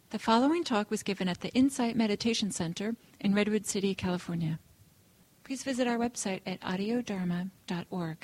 The following talk was given at the Insight Meditation Center in Redwood City, California. Please visit our website at audiodharma.org.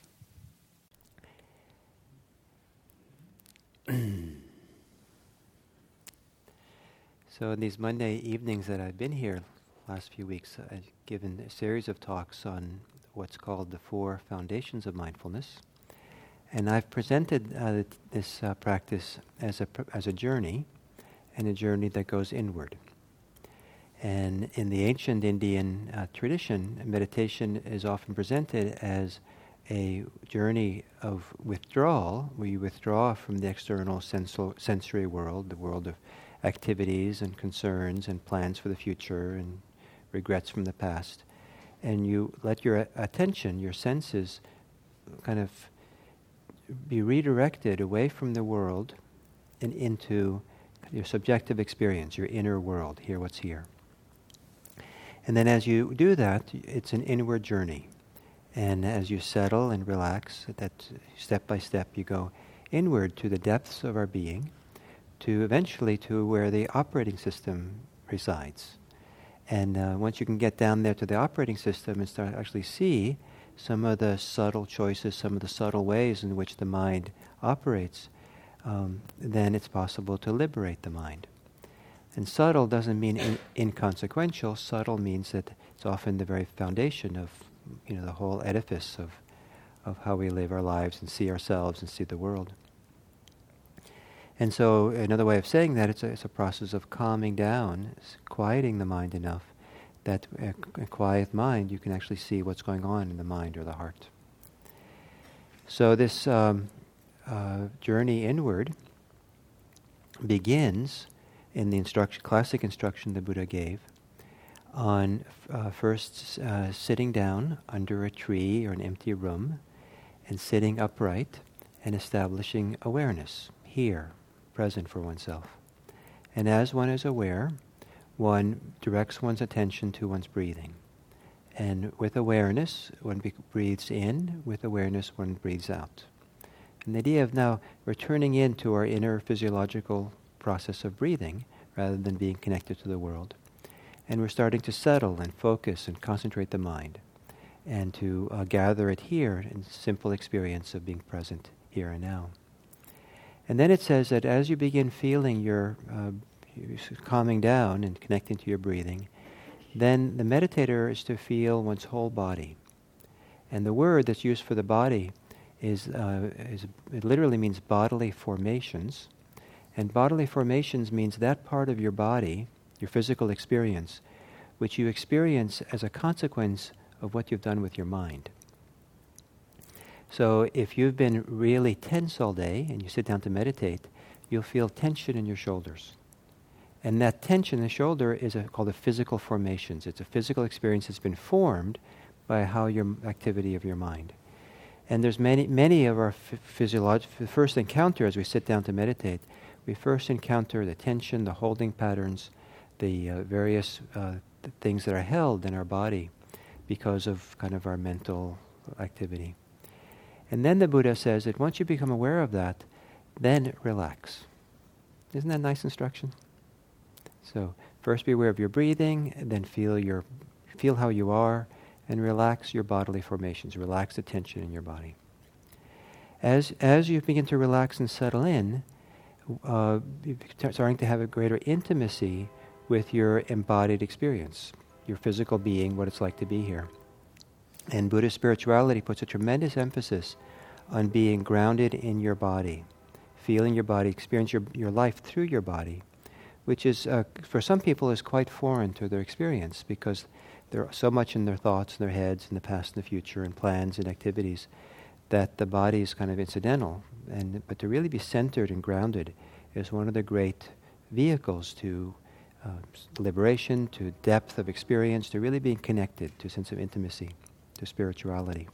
So in these Monday evenings that I've been here last few weeks, I've given a series of talks on what's called the 4 foundations of mindfulness. And I've presented this practice as a journey, and a journey that goes inward. And in the ancient Indian tradition, meditation is often presented as a journey of withdrawal, where you withdraw from the external sensory world, the world of activities and concerns and plans for the future and regrets from the past. And you let your attention, your senses, kind of be redirected away from the world and into your subjective experience, your inner world, hear what's here. And then as you do that, it's an inward journey. And as you settle and relax, that step by step you go inward to the depths of our being, to eventually to where the operating system resides. And once you can get down there to the operating system and start to actually see some of the subtle choices, some of the subtle ways in which the mind operates, then it's possible to liberate the mind. And subtle doesn't mean inconsequential. Subtle means that it's often the very foundation of, the whole edifice of how we live our lives and see ourselves and see the world. And so another way of saying that, it's a process of calming down, quieting the mind enough that a quiet mind, you can actually see what's going on in the mind or the heart. So this journey inward begins in the classic instruction the Buddha gave on first sitting down under a tree or an empty room and sitting upright and establishing awareness here, present for oneself. And as one is aware, one directs one's attention to one's breathing. And with awareness, one breathes in. With awareness, one breathes out. And the idea of now returning into our inner physiological process of breathing rather than being connected to the world. And we're starting to settle and focus and concentrate the mind and to gather it here in simple experience of being present here and now. And then it says that as you begin feeling your calming down and connecting to your breathing, then the meditator is to feel one's whole body. And the word that's used for the body is it literally means bodily formations. And bodily formations means that part of your body, your physical experience, which you experience as a consequence of what you've done with your mind. So if you've been really tense all day and you sit down to meditate, you'll feel tension in your shoulders. And that tension in the shoulder is called a physical formations. It's a physical experience that's been formed by how your activity of your mind. And there's many of our physiological, first encounter as we sit down to meditate, we first encounter the tension, the holding patterns, the various things that are held in our body because of kind of our mental activity. And then the Buddha says that once you become aware of that, then relax. Isn't that a nice instruction? So first be aware of your breathing, and then feel how you are, and relax your bodily formations. Relax the tension in your body. As you begin to relax and settle in, you're starting to have a greater intimacy with your embodied experience, your physical being, what it's like to be here. And Buddhist spirituality puts a tremendous emphasis on being grounded in your body, feeling your body, experience your life through your body, which is, for some people, is quite foreign to their experience because they're so much in their thoughts, in their heads, in the past and the future, and plans and activities, that the body is kind of incidental. But to really be centered and grounded is one of the great vehicles to liberation, to depth of experience, to really being connected, to a sense of intimacy, to spirituality.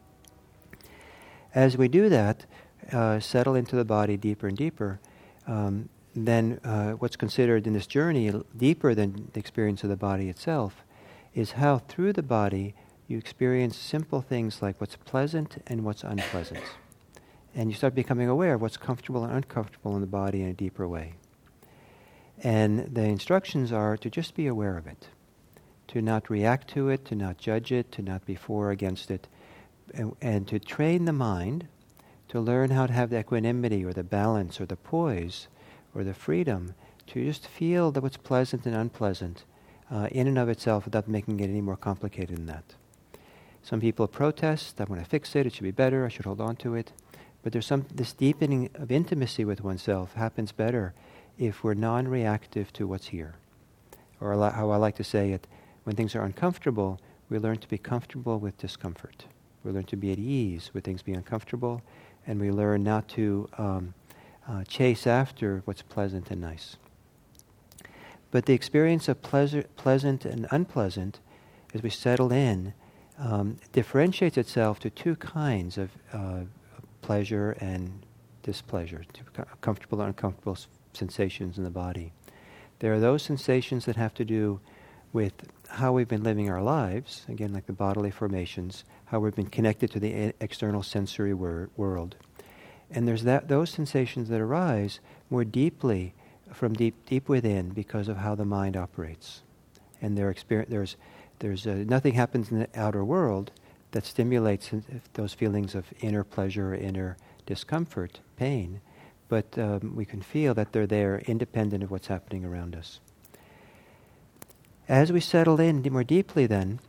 As we do that, settle into the body deeper and deeper, then what's considered in this journey deeper than the experience of the body itself is how through the body you experience simple things like what's pleasant and what's unpleasant. And you start becoming aware of what's comfortable and uncomfortable in the body in a deeper way. And the instructions are to just be aware of it, to not react to it, to not judge it, to not be for or against it, and to train the mind to learn how to have the equanimity or the balance or the poise or the freedom to just feel that what's pleasant and unpleasant in and of itself without making it any more complicated than that. Some people protest, I want to fix it, it should be better, I should hold on to it. But this deepening of intimacy with oneself happens better if we're non-reactive to what's here. Or how I like to say it, when things are uncomfortable, we learn to be comfortable with discomfort. We learn to be at ease with things being uncomfortable, and we learn not to chase after what's pleasant and nice. But the experience of pleasant and unpleasant, as we settle in, differentiates itself to two kinds of pleasure and displeasure, comfortable and uncomfortable sensations in the body. There are those sensations that have to do with how we've been living our lives, again like the bodily formations, how we've been connected to the external sensory world. And there's those sensations that arise more deeply from deep within because of how the mind operates. And there's nothing happens in the outer world that stimulates those feelings of inner pleasure, inner discomfort, pain, but we can feel that they're there independent of what's happening around us. As we settle in more deeply then,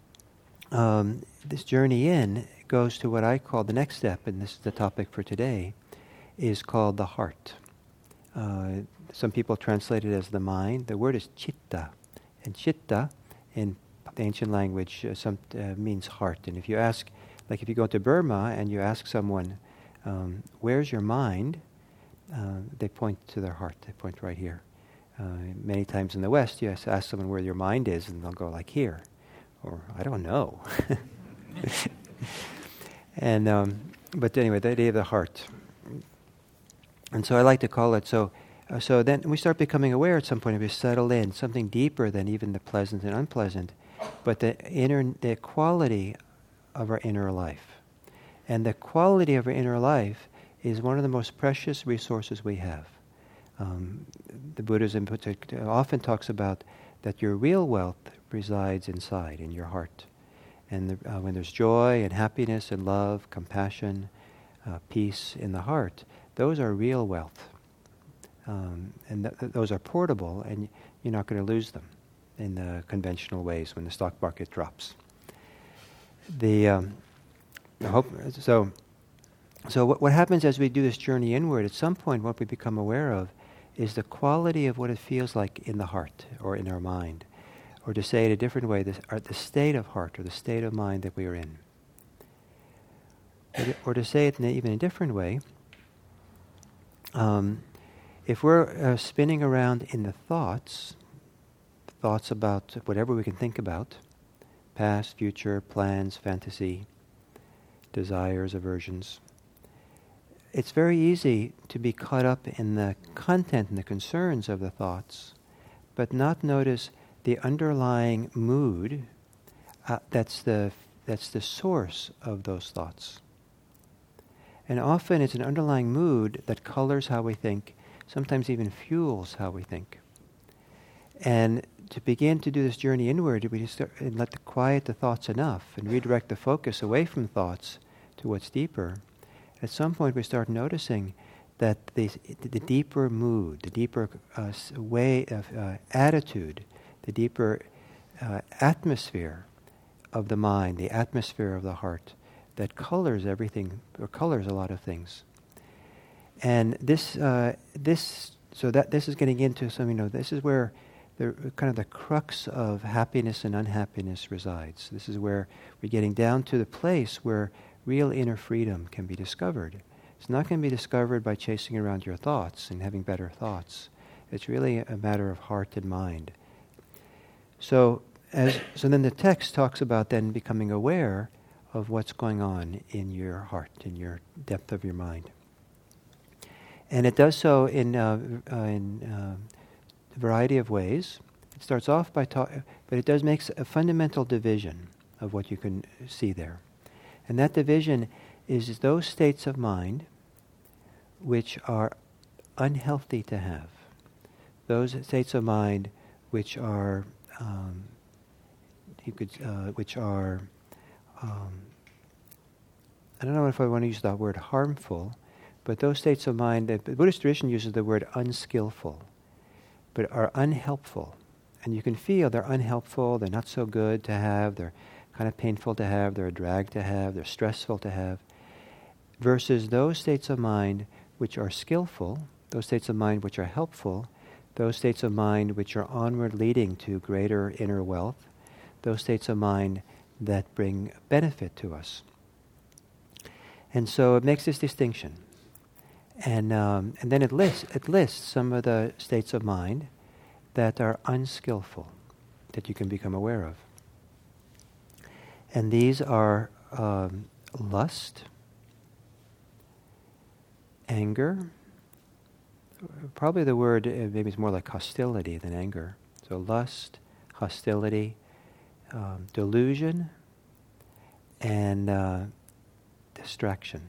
this journey in goes to what I call the next step, and this is the topic for today, is called the heart. Some people translate it as the mind. The word is chitta, and chitta in the ancient language means heart. And if you ask, like if you go to Burma and you ask someone, where's your mind? They point to their heart. They point right here. Many times in the West, you ask someone where your mind is, and they'll go like here, or I don't know. And but anyway, the idea of the heart. And so I like to call it so then we start becoming aware at some point, if we settle in, something deeper than even the pleasant and unpleasant, but the quality of our inner life. And the quality of our inner life is one of the most precious resources we have. The Buddhism often talks about that your real wealth resides inside, in your heart. And when there's joy and happiness and love, compassion, peace in the heart, those are real wealth. And those are portable, and you're not going to lose them in the conventional ways when the stock market drops. So what happens as we do this journey inward, at some point what we become aware of is the quality of what it feels like in the heart or in our mind. Or to say it a different way, the state of heart or the state of mind that we are in. Or to say it in even a different way, if we're spinning around in the thoughts about whatever we can think about, past, future, plans, fantasy, desires, aversions, it's very easy to be caught up in the content and the concerns of the thoughts, but not notice the underlying mood that's the source of those thoughts. And often it's an underlying mood that colors how we think, sometimes even fuels how we think. And to begin to do this journey inward, we just start and quiet the thoughts enough and redirect the focus away from thoughts to what's deeper. At some point we start noticing that the deeper mood, the deeper way of attitude, the deeper atmosphere of the mind, the atmosphere of the heart, that colors everything, or colors a lot of things. And this is getting into some, this is where the kind of the crux of happiness and unhappiness resides. This is where we're getting down to the place where real inner freedom can be discovered. It's not going to be discovered by chasing around your thoughts and having better thoughts. It's really a matter of heart and mind. So then the text talks about then becoming aware of what's going on in your heart, in your depth of your mind. And it does so in a variety of ways. It starts off by but it does make a fundamental division of what you can see there. And that division is those states of mind which are unhealthy to have. those states of mind which are, I don't know if I want to use that word harmful, but those states of mind, the Buddhist tradition uses the word unskillful, but are unhelpful. And you can feel they're unhelpful, they're not so good to have, they're kind of painful to have, they're a drag to have, they're stressful to have, versus those states of mind which are skillful, those states of mind which are helpful, those states of mind which are onward leading to greater inner wealth, those states of mind that bring benefit to us. And so it makes this distinction. And then it lists some of the states of mind that are unskillful, that you can become aware of. And these are lust, anger, probably the word maybe is more like hostility than anger. So lust, hostility, delusion, and distraction.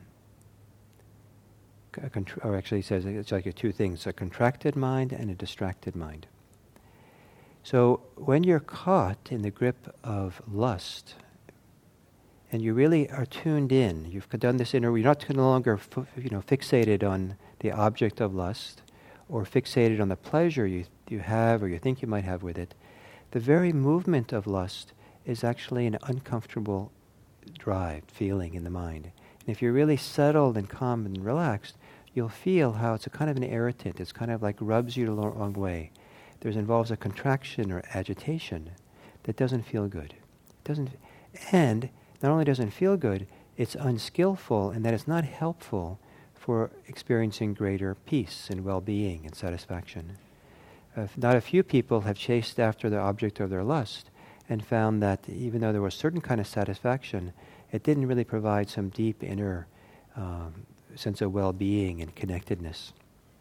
Or actually, he says it's like two things: a contracted mind and a distracted mind. So when you're caught in the grip of lust, and you really are tuned in, you've done this inner. You're not no longer, fixated on the object of lust, or fixated on the pleasure you have or you think you might have with it. The very movement of lust is actually an uncomfortable drive, feeling in the mind. And if you're really settled and calm and relaxed, you'll feel how it's a kind of an irritant. It's kind of like rubs you the wrong way. Involves a contraction or agitation that doesn't feel good. And not only doesn't feel good, it's unskillful, and that it's not helpful for experiencing greater peace and well-being and satisfaction. Not a few people have chased after the object of their lust and found that even though there was a certain kind of satisfaction, it didn't really provide some deep inner sense of well-being and connectedness.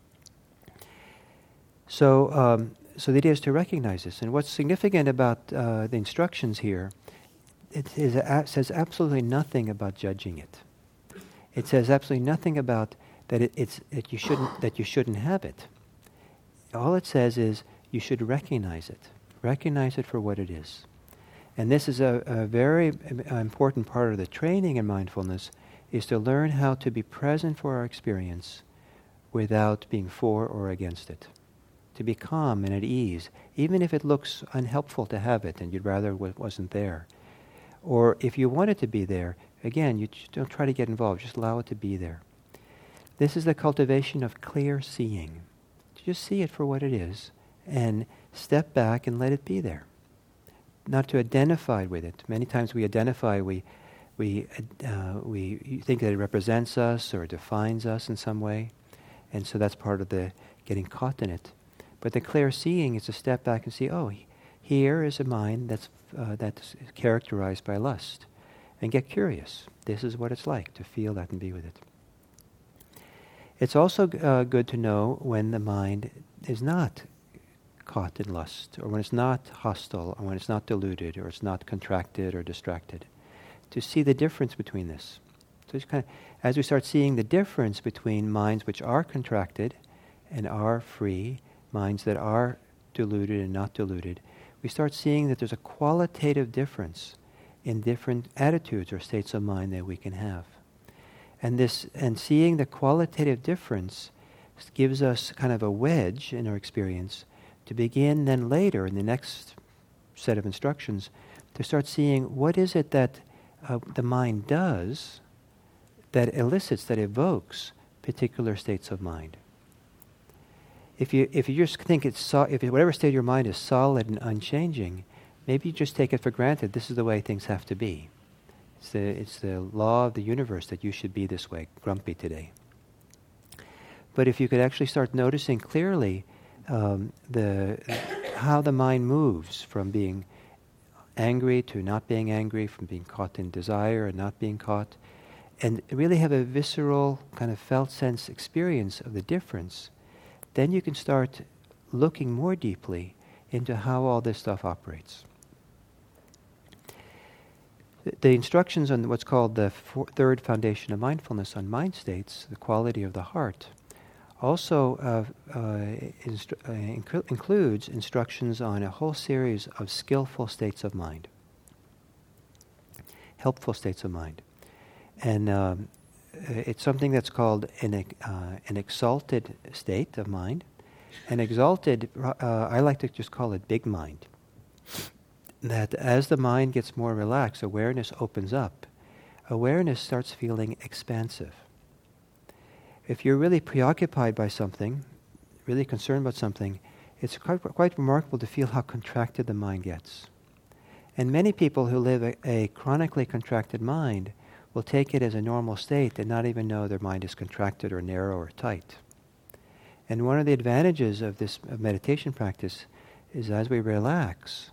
So the idea is to recognize this. And what's significant about the instructions here, it says absolutely nothing about judging it. It says absolutely nothing about that you shouldn't have it. All it says is you should recognize it. Recognize it for what it is. And this is a very important part of the training in mindfulness, is to learn how to be present for our experience without being for or against it. To be calm and at ease, even if it looks unhelpful to have it and you'd rather it wasn't there. Or if you want it to be there, again, you just don't try to get involved, just allow it to be there. This is the cultivation of clear seeing. Just see it for what it is and step back and let it be there. Not to identify with it. Many times we identify, we think that it represents us or defines us in some way, and so that's part of the getting caught in it. But the clear seeing is to step back and see, here is a mind that's characterized by lust, and get curious. This is what it's like to feel that and be with it. It's also good to know when the mind is not caught in lust, or when it's not hostile, or when it's not deluded, or it's not contracted or distracted. To see the difference between this. So just as we start seeing the difference between minds which are contracted and are free, minds that are deluded and not deluded, we start seeing that there's a qualitative difference in different attitudes or states of mind that we can have. And seeing the qualitative difference gives us kind of a wedge in our experience to begin then later in the next set of instructions to start seeing what is it that the mind does that elicits, that evokes particular states of mind. If you just think if whatever state of your mind is solid and unchanging, maybe you just take it for granted. This is the way things have to be. It's the law of the universe that you should be this way, grumpy today. But if you could actually start noticing clearly how the mind moves from being angry to not being angry, from being caught in desire and not being caught, and really have a visceral kind of felt sense experience of the difference, then you can start looking more deeply into how all this stuff operates. The instructions on what's called the third foundation of mindfulness on mind states, the quality of the heart, also includes instructions on a whole series of skillful states of mind, helpful states of mind. And it's something that's called an exalted state of mind. An exalted, I like to just call it big mind. That as the mind gets more relaxed, awareness opens up. Awareness starts feeling expansive. If you're really preoccupied by something, really concerned about something, it's quite remarkable to feel how contracted the mind gets. And many people who live a chronically contracted mind will take it as a normal state and not even know their mind is contracted or narrow or tight. And one of the advantages of this meditation practice is as we relax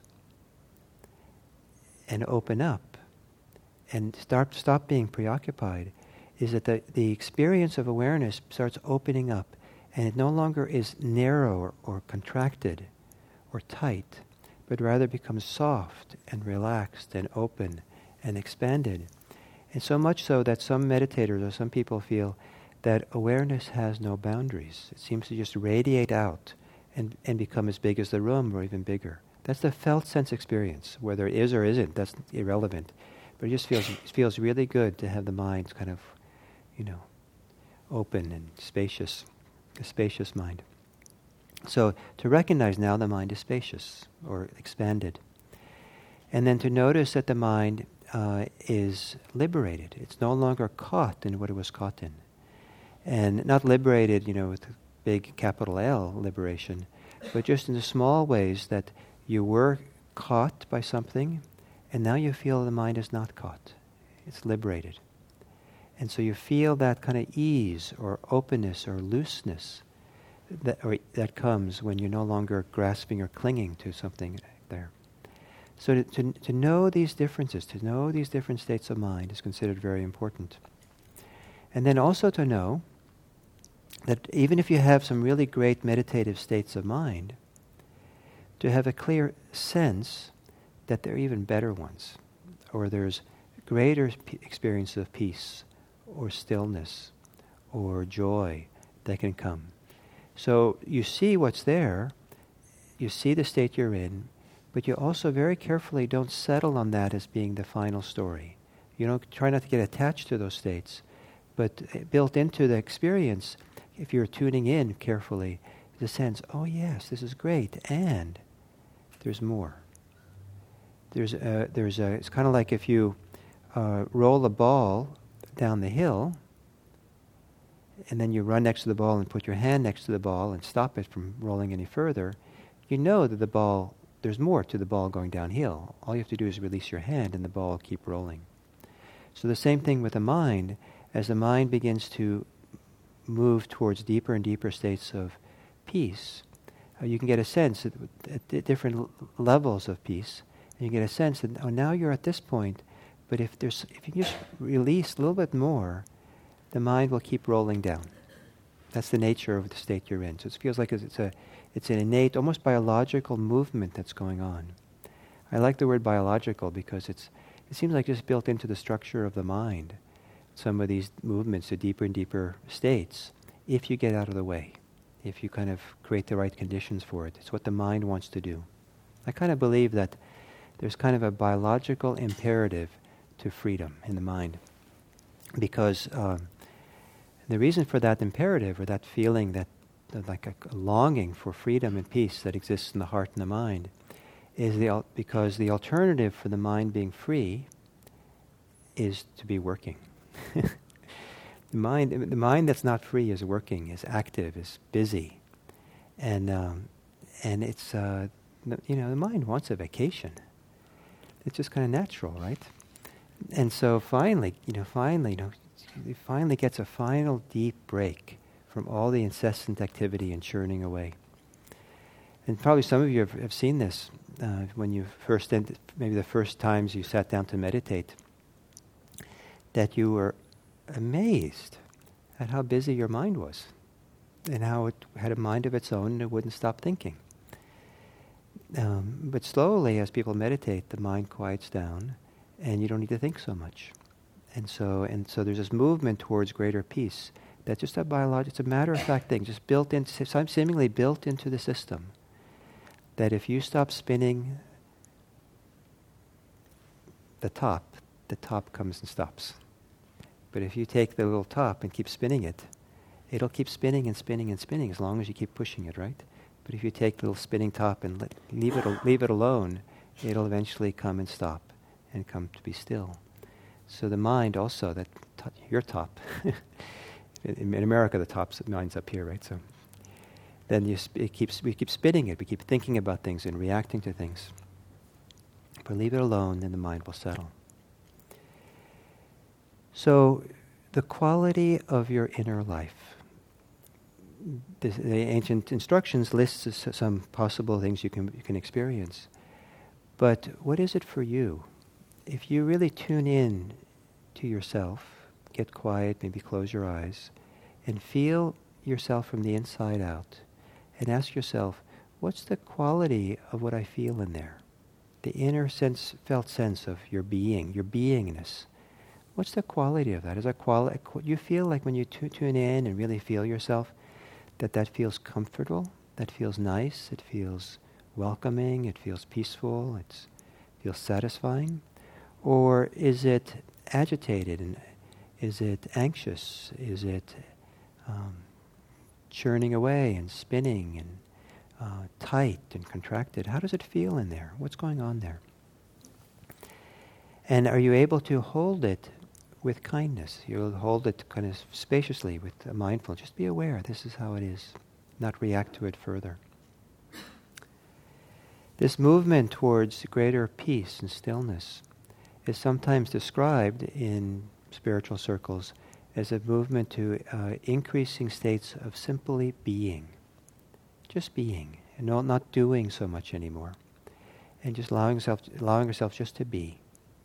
and open up and stop being preoccupied, is that the experience of awareness starts opening up, and it no longer is narrow or contracted or tight, but rather becomes soft and relaxed and open and expanded. And so much so that some meditators or some people feel that awareness has no boundaries. It seems to just radiate out and become as big as the room or even bigger. That's the felt sense experience. Whether it is or isn't, that's irrelevant. But it just feels really good to have the mind kind of, open and spacious, a spacious mind. So to recognize now the mind is spacious or expanded. And then to notice that the mind is liberated. It's no longer caught in what it was caught in. And not liberated, with a big capital L, liberation, but just in the small ways that you were caught by something, and now you feel the mind is not caught. It's liberated. And so you feel that kind of ease or openness or looseness that comes when you're no longer grasping or clinging to something there. So to know these differences, to know these different states of mind is considered very important. And then also to know that even if you have some really great meditative states of mind, to have a clear sense that there are even better ones, or there's greater experience of peace, or stillness, or joy that can come. So you see what's there, you see the state you're in, but you also very carefully don't settle on that as being the final story. You don't try not to get attached to those states, but built into the experience, if you're tuning in carefully, the sense, oh yes, this is great, and there's more. It's kind of like if you roll a ball down the hill, and then you run next to the ball and put your hand next to the ball and stop it from rolling any further, you know that there's more to the ball going downhill. All you have to do is release your hand and the ball will keep rolling. So the same thing with the mind. As the mind begins to move towards deeper and deeper states of peace, you can get a sense at different levels of peace, and you get a sense that, now you're at this point, but if you just release a little bit more, the mind will keep rolling down. That's the nature of the state you're in. So it feels like it's an innate, almost biological movement that's going on. I like the word biological because it seems like just built into the structure of the mind, some of these movements to deeper and deeper states, if you get out of the way, if you kind of create the right conditions for it. It's what the mind wants to do. I kind of believe that there's kind of a biological imperative to freedom in the mind, because the reason for that imperative, or that feeling, that like a longing for freedom and peace that exists in the heart and the mind, is because the alternative for the mind being free is to be working. The mind that's not free is working, is active, is busy, and it's the mind wants a vacation. It's just kind of natural, right? And so finally it finally gets a final deep break from all the incessant activity and churning away. And probably some of you have seen this when you maybe the first times you sat down to meditate, that you were amazed at how busy your mind was and how it had a mind of its own and it wouldn't stop thinking. But slowly, as people meditate, the mind quiets down and you don't need to think so much. And so there's this movement towards greater peace, That's just it's a matter-of-fact thing, just seemingly built into the system, that if you stop spinning the top comes and stops. But if you take the little top and keep spinning it, it'll keep spinning and spinning and spinning as long as you keep pushing it, right? But if you take the little spinning top and leave it alone, it'll eventually come and stop and come to be still. So the mind also, your top, in America the mind's up here, right? So then we keep spinning it, we keep thinking about things and reacting to things. But leave it alone, then the mind will settle. So the quality of your inner life. The ancient instructions lists some possible things you can experience. But what is it for you? If you really tune in to yourself, get quiet, maybe close your eyes, and feel yourself from the inside out, and ask yourself, what's the quality of what I feel in there? The inner felt sense of your being, your beingness. What's the quality of that? Is that quality? You feel like when you tune in and really feel yourself, that feels comfortable, that feels nice, it feels welcoming, it feels peaceful, it feels satisfying? Or is it agitated, and is it anxious? Is it churning away and spinning and tight and contracted? How does it feel in there? What's going on there? And are you able to hold it with kindness? You'll hold it kind of spaciously with mindfulness. Just be aware, this is how it is. Not react to it further. This movement towards greater peace and stillness is sometimes described in spiritual circles as a movement to increasing states of simply being. Just being, and not doing so much anymore. And just allowing yourself just to be.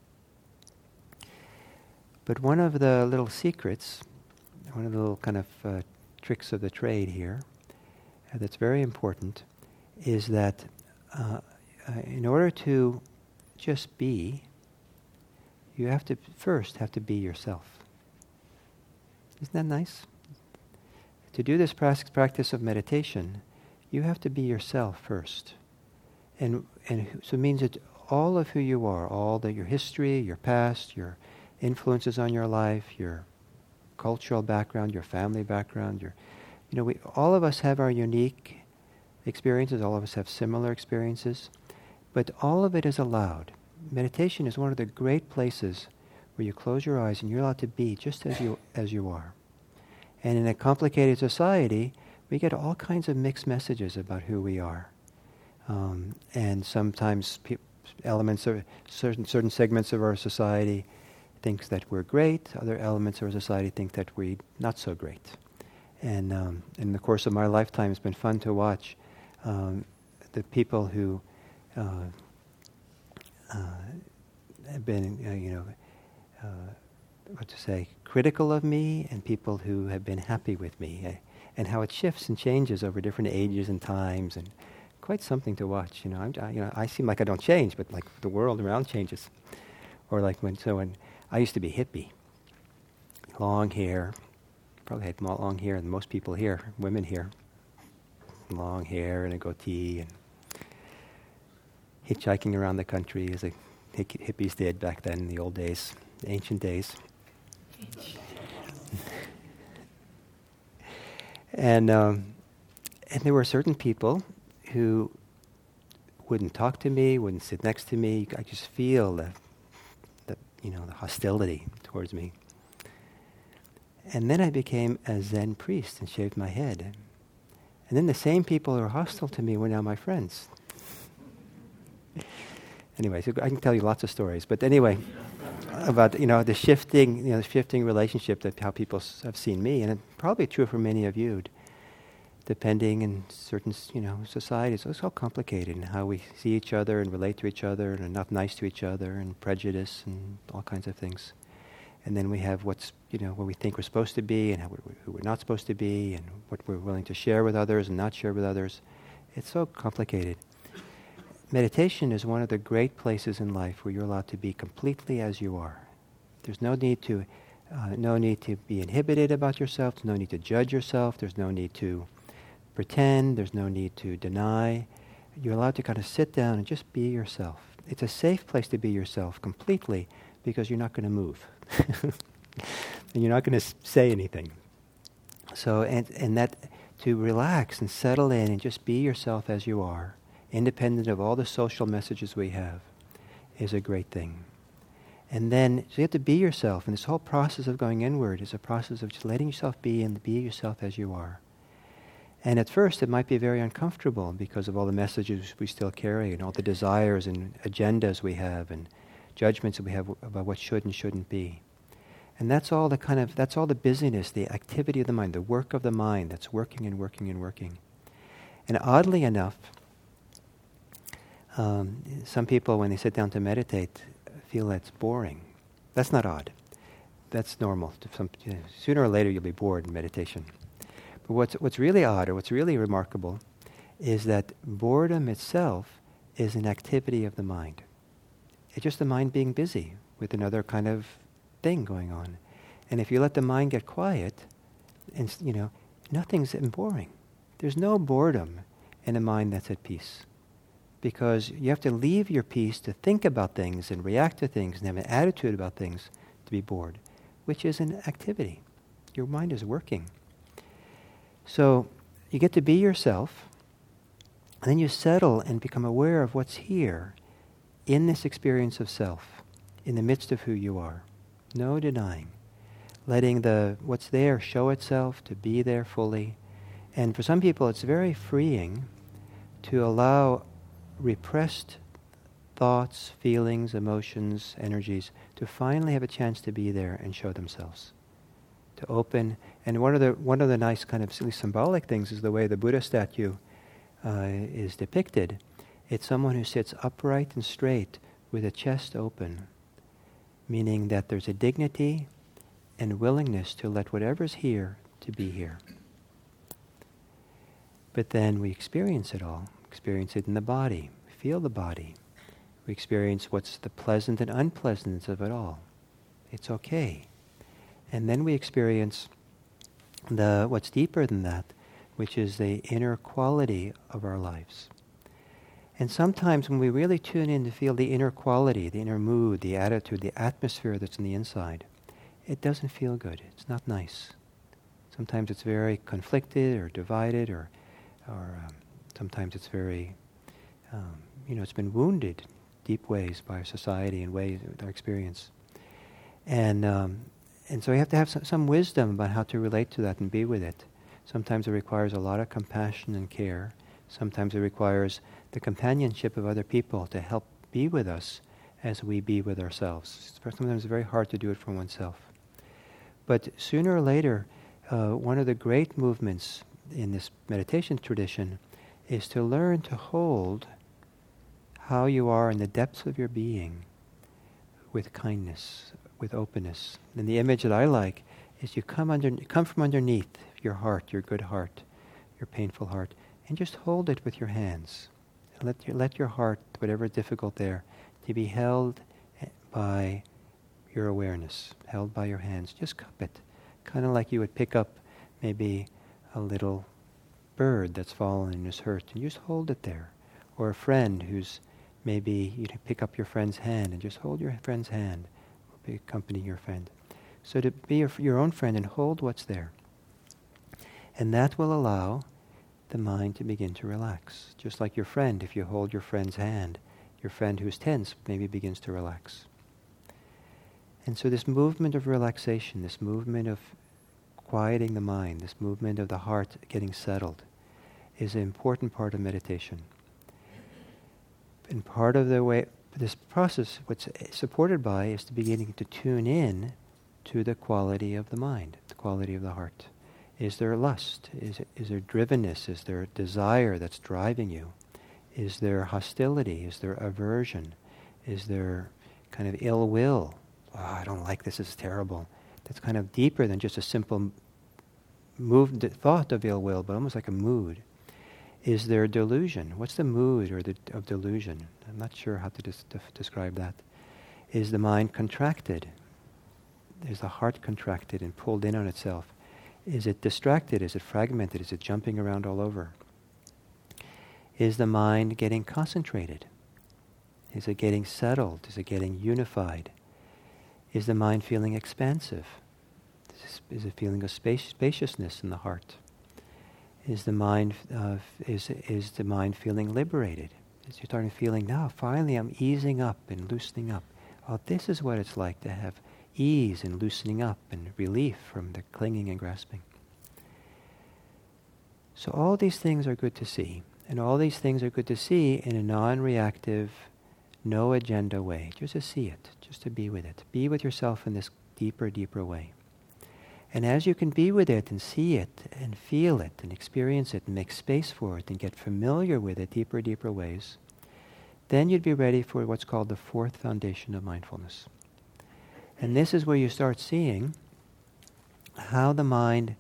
But one of the little secrets, one of the little kind of tricks of the trade here, that's very important, is that in order to just be, you have to be yourself. Isn't that nice? To do this practice of meditation, you have to be yourself first. And so it means that all of who you are, your history, your past, your influences on your life, your cultural background, your family background, all of us have our unique experiences, all of us have similar experiences, but all of it is allowed. Meditation is one of the great places where you close your eyes and you're allowed to be just as you are. And in a complicated society, we get all kinds of mixed messages about who we are. And sometimes elements of certain segments of our society thinks that we're great, other elements of our society think that we're not so great. And in the course of my lifetime, it's been fun to watch the people who have been, critical of me, and people who have been happy with me, and how it shifts and changes over different ages and times, and quite something to watch. I seem like I don't change, but like the world around changes. Or like when I used to be hippie, long hair, probably had more long hair than most people here, women here, long hair and a goatee, and hitchhiking around the country as the hippies did back then in the old days, the ancient days. And there were certain people who wouldn't talk to me, wouldn't sit next to me. I just feel the hostility towards me. And then I became a Zen priest and shaved my head. And then the same people who were hostile to me were now my friends. Anyway, so I can tell you lots of stories. But anyway, about the shifting relationship, that how people have seen me, and it's probably true for many of you, depending in certain societies. It's all complicated, and how we see each other and relate to each other, and are not nice to each other, and prejudice, and all kinds of things. And then we have what's what we think we're supposed to be, and who we're not supposed to be, and what we're willing to share with others and not share with others. It's so complicated. Meditation is one of the great places in life where you're allowed to be completely as you are. There's no need to No need to be inhibited about yourself. There's no need to judge yourself. There's no need to pretend. There's no need to deny. You're allowed to kind of sit down and just be yourself. It's a safe place to be yourself completely because you're not going to move. And you're not going to say anything. So, and that to relax and settle in and just be yourself as you are, independent of all the social messages we have, is a great thing. And then, so you have to be yourself, and this whole process of going inward is a process of just letting yourself be and be yourself as you are. And at first it might be very uncomfortable because of all the messages we still carry and all the desires and agendas we have and judgments that we have about what should and shouldn't be. And that's all the busyness, the activity of the mind, the work of the mind that's working and working and working. And oddly enough, some people when they sit down to meditate feel that's boring. That's not odd. That's normal. Sooner or later you'll be bored in meditation. But what's really odd, or what's really remarkable, is that boredom itself is an activity of the mind. It's just the mind being busy with another kind of thing going on. And if you let the mind get quiet, and nothing's boring. There's no boredom in a mind that's at peace. Because you have to leave your peace to think about things and react to things and have an attitude about things to be bored, which is an activity. Your mind is working. So you get to be yourself, and then you settle and become aware of what's here in this experience of self, in the midst of who you are. No denying. Letting what's there show itself, to be there fully. And for some people it's very freeing to allow repressed thoughts, feelings, emotions, energies to finally have a chance to be there and show themselves. To open, and one of the nice kind of symbolic things is the way the Buddha statue is depicted. It's someone who sits upright and straight with a chest open, meaning that there's a dignity and willingness to let whatever's here to be here. But then we experience it all. Experience it in the body. Feel the body. We experience what's the pleasant and unpleasantness of it all. It's okay. And then we experience what's deeper than that, which is the inner quality of our lives. And sometimes when we really tune in to feel the inner quality, the inner mood, the attitude, the atmosphere that's in the inside, it doesn't feel good. It's not nice. Sometimes it's very conflicted or divided, or sometimes it's very, it's been wounded deep ways by our society and ways with our experience. And so you have to have some wisdom about how to relate to that and be with it. Sometimes it requires a lot of compassion and care. Sometimes it requires the companionship of other people to help be with us as we be with ourselves. Sometimes it's very hard to do it for oneself. But sooner or later, one of the great movements in this meditation tradition is to learn to hold how you are in the depths of your being with kindness, with openness. And the image that I like is you come from underneath your heart, your good heart, your painful heart, and just hold it with your hands. And let your heart, whatever is difficult there, to be held by your awareness, held by your hands. Just cup it, kind of like you would pick up maybe a little bird that's fallen and is hurt, and you just hold it there. Or a friend who's maybe you pick up your friend's hand and just hold your friend's hand, or be accompanying your friend. So to be your own friend and hold what's there. And that will allow the mind to begin to relax. Just like your friend, if you hold your friend's hand, your friend who's tense maybe begins to relax. And so this movement of relaxation, this movement of quieting the mind, this movement of the heart getting settled, is an important part of meditation. And part of the way this process, what's supported by, is the beginning to tune in to the quality of the mind, the quality of the heart. Is there lust? Is there drivenness? Is there desire that's driving you? Is there hostility? Is there aversion? Is there kind of ill will? Oh, I don't like this, it's terrible. That's kind of deeper than just a simple thought of ill will, but almost like a mood. Is there delusion? What's the mood of delusion? I'm not sure how to describe that. Is the mind contracted? Is the heart contracted and pulled in on itself? Is it distracted? Is it fragmented? Is it jumping around all over? Is the mind getting concentrated? Is it getting settled? Is it getting unified? Is the mind feeling expansive? Is it feeling a spaciousness in the heart? Is the mind is the mind feeling liberated? Is you starting feeling now? Finally, I'm easing up and loosening up. Oh, this is what it's like to have ease and loosening up and relief from the clinging and grasping. So all these things are good to see, and all these things are good to see in a non-reactive, no agenda way. Just to see it, just to be with it. Be with yourself in this deeper, deeper way. And as you can be with it and see it and feel it and experience it and make space for it and get familiar with it deeper, deeper ways, then you'd be ready for what's called the fourth foundation of mindfulness. And this is where you start seeing how the mind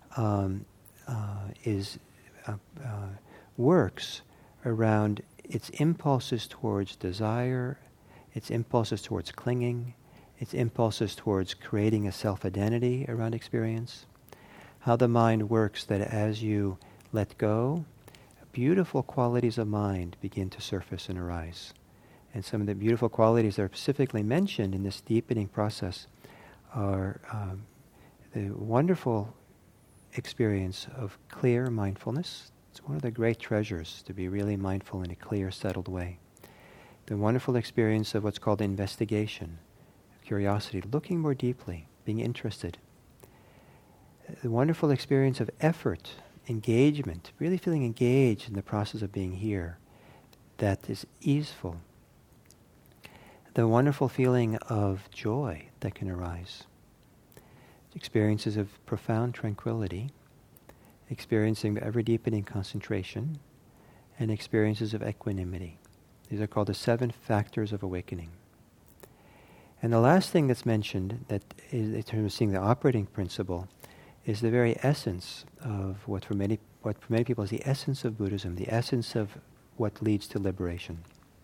works around its impulses towards desire, its impulses towards clinging, its impulses towards creating a self-identity around experience. How the mind works that as you let go, beautiful qualities of mind begin to surface and arise. And some of the beautiful qualities that are specifically mentioned in this deepening process are the wonderful experience of clear mindfulness. It's one of the great treasures to be really mindful in a clear, settled way. The wonderful experience of what's called investigation, curiosity, looking more deeply, being interested. The wonderful experience of effort, engagement, really feeling engaged in the process of being here, that is easeful. The wonderful feeling of joy that can arise. Experiences of profound tranquility, experiencing the ever-deepening concentration, and experiences of equanimity. These are called the 7 factors of awakening. And the last thing that's mentioned, that is in terms of seeing the operating principle, is the very essence of what for many people is the essence of Buddhism, the essence of what leads to liberation.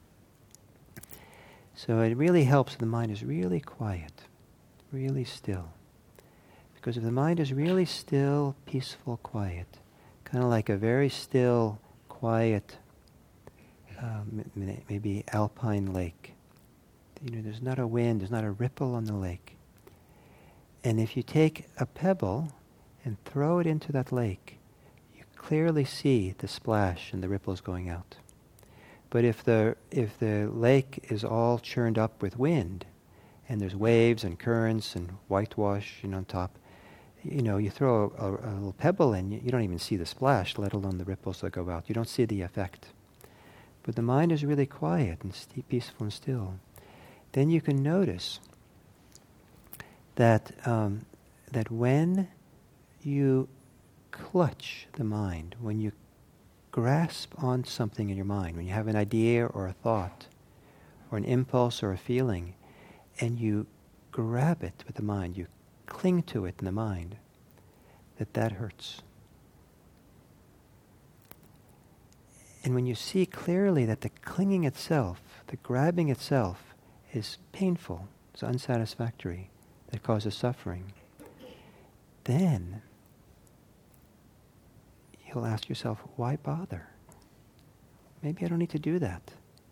So it really helps if the mind is really quiet, really still. Because if the mind is really still, peaceful, quiet, kind of like a very still, quiet, maybe alpine lake. There's not a wind, there's not a ripple on the lake. And if you take a pebble and throw it into that lake, you clearly see the splash and the ripples going out. But if the lake is all churned up with wind, and there's waves and currents and whitewash on top, you throw a little pebble in, you don't even see the splash, let alone the ripples that go out. You don't see the effect. But the mind is really quiet and peaceful and still. Then you can notice that that when you clutch the mind, when you grasp on something in your mind, when you have an idea or a thought or an impulse or a feeling, and you grab it with the mind, you cling to it in the mind, that hurts. And when you see clearly that the clinging itself, the grabbing itself, is painful, it's unsatisfactory, that causes suffering, then you'll ask yourself, why bother? Maybe I don't need to do that.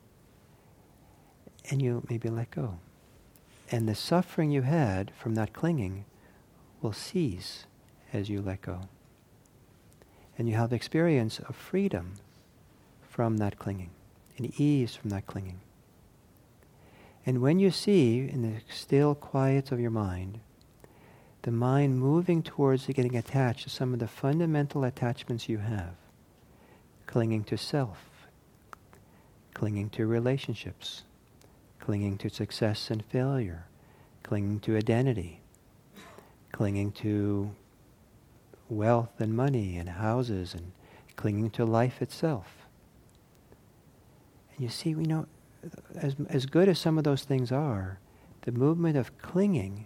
And you maybe let go. And the suffering you had from that clinging will cease as you let go. And you have the experience of freedom from that clinging, and ease from that clinging. And when you see, in the still quiet of your mind, the mind moving towards getting attached to some of the fundamental attachments you have, clinging to self, clinging to relationships, clinging to success and failure, clinging to identity, clinging to wealth and money and houses, and clinging to life itself. And you see, as good as some of those things are, the movement of clinging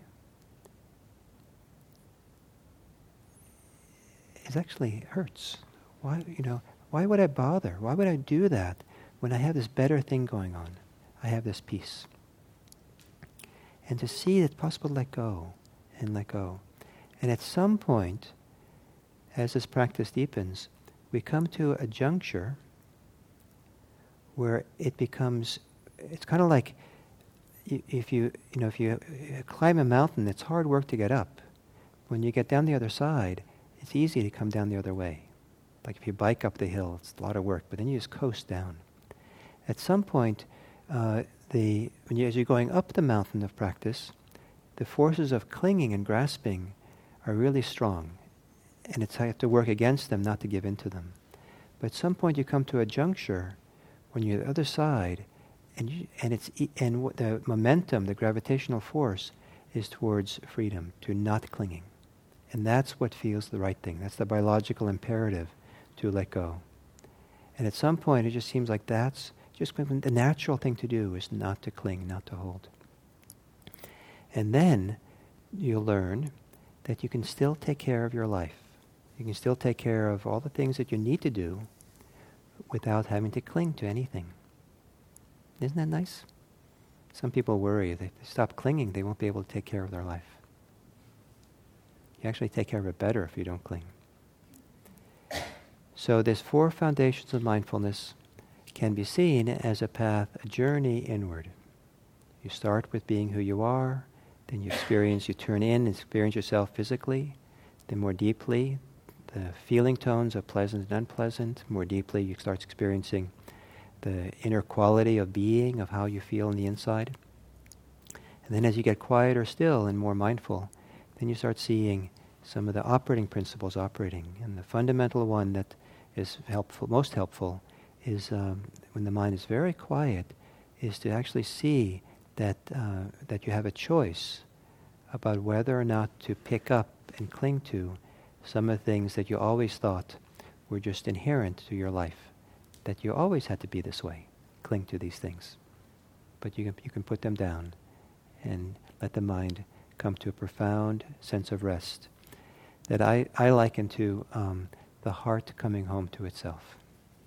is actually hurts. Why would I bother? Why would I do that when I have this better thing going on? I have this peace. And to see it's possible to let go, and let go. And at some point, as this practice deepens, we come to a juncture where it becomes, it's kind of like if you climb a mountain, it's hard work to get up. When you get down the other side, it's easy to come down the other way. Like if you bike up the hill, it's a lot of work, but then you just coast down. At some point, as you're going up the mountain of practice, the forces of clinging and grasping are really strong, and you have to work against them, not to give in to them. But at some point, you come to a juncture when you're at the other side, and the momentum, the gravitational force, is towards freedom, to not clinging, and that's what feels the right thing. That's the biological imperative, to let go. And at some point, it just seems like that's just the natural thing to do, is not to cling, not to hold. And then you'll learn that you can still take care of your life. You can still take care of all the things that you need to do without having to cling to anything. Isn't that nice? Some people worry if they stop clinging, they won't be able to take care of their life. You actually take care of it better if you don't cling. So there's 4 foundations of mindfulness can be seen as a path, a journey inward. You start with being who you are, then you turn in and experience yourself physically, then more deeply, the feeling tones of pleasant and unpleasant. More deeply, you start experiencing the inner quality of being, of how you feel on the inside. And then as you get quieter still and more mindful, then you start seeing some of the operating principles operating. And the fundamental one that is helpful, most helpful, is when the mind is very quiet, is to actually see that you have a choice about whether or not to pick up and cling to some of the things that you always thought were just inherent to your life, that you always had to be this way, cling to these things. But you can put them down and let the mind come to a profound sense of rest that I liken to the heart coming home to itself.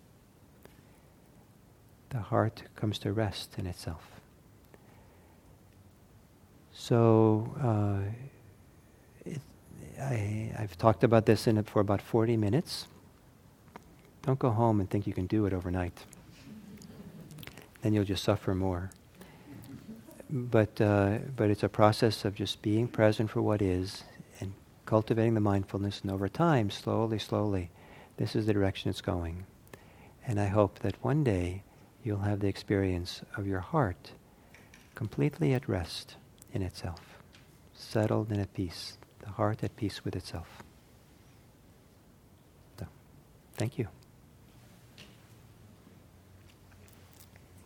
The heart comes to rest in itself. So I've talked about this for about 40 minutes. Don't go home and think you can do it overnight. Then you'll just suffer more. But it's a process of just being present for what is and cultivating the mindfulness, and over time, slowly, this is the direction it's going. And I hope that one day you'll have the experience of your heart completely at rest in itself, settled and at peace, the heart at peace with itself. So, thank you.